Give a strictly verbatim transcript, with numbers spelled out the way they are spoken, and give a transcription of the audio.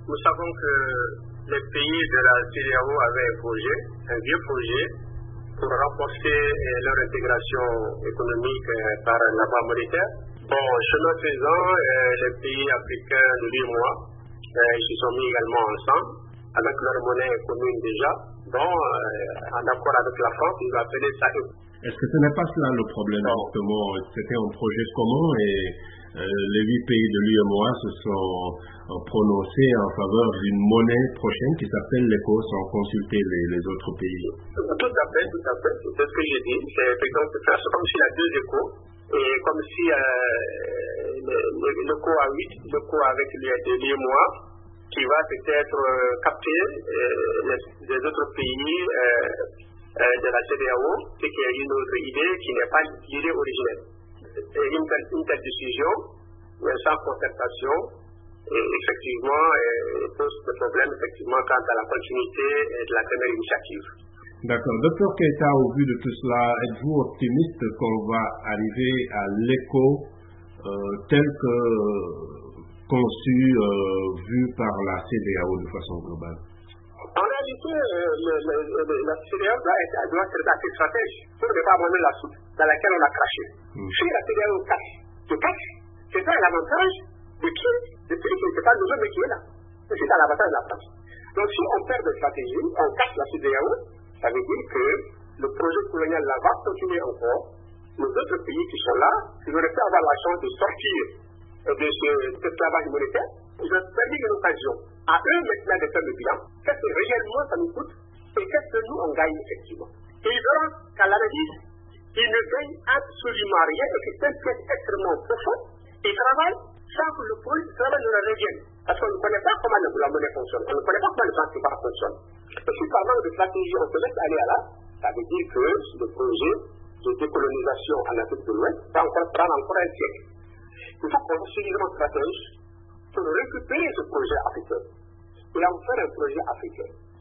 Nous savons que les pays de la C E D E A O avaient un projet, un vieux projet, pour renforcer leur intégration économique par la voie monétaire. Bon, chemin faisant, les pays africains de l'U E M O A ils se sont mis également ensemble, avec leur monnaie commune déjà. Bon, en accord avec la France, ils ont appelé ça. Est-ce que ce n'est pas cela le problème, non. Justement? C'était un projet commun et euh, les huit pays de l'U E M O A se sont euh, prononcés en faveur d'une monnaie prochaine qui s'appelle l'E C O sans consulter les, les autres pays. Tout à fait, tout à fait. C'est ce que j'ai dit. C'est comme s'il y a deux échos. Et comme si euh, le, le, le co a huit, le co avec l'U E M O A, qui va peut-être euh, capter euh, les, les autres pays euh, euh, de la C E D E A O, ce qui est une autre idée qui n'est pas l'idée originelle. Et une telle, une telle décision, sans concertation, et effectivement, euh, pose des problèmes effectivement quant à la continuité de la première initiative. D'accord. Docteur Keita, au vu de tout cela, êtes-vous optimiste qu'on va arriver à l'E C O euh, tel que conçu, euh, vu par la C E D E A O de façon globale? En réalité, euh, le, le, le, la C E D E A O doit être, doit être assez stratège pour ne pas abandonner la soupe dans laquelle on a craché. Mmh. Si la C E D E A O cache, se cache, c'est ça l'avantage de qui? De celui qui ne fait pas nous mais qui est là. C'est ça l'avantage de la France. Donc si on perd de stratégie, on cache la C E D E A O, ça veut dire que le projet colonial là va continuer encore. Les autres pays qui sont là, ils auraient pu avoir la chance de sortir de ce, ce travail monétaire. Ils ont permis une occasion à eux maintenant de faire le bilan. Qu'est-ce que réellement ça nous coûte et qu'est-ce que nous on gagne effectivement. Et ils verront qu'à l'analyse, ils ne gagnent absolument rien et que c'est un truc extrêmement profond. Ils travaillent sans que le projet de travail ne leur revienne. Parce qu'on ne connaît pas comment la monnaie fonctionne. On ne connaît pas comment le banque private fonctionne. Et si par manque de stratégie, on se laisse aller à là, ça veut dire que le projet de décolonisation en Afrique de l'Ouest va encore prendre encore un siècle. Il faut qu'on soit suffisamment stratège pour récupérer ce projet africain et en faire un projet africain.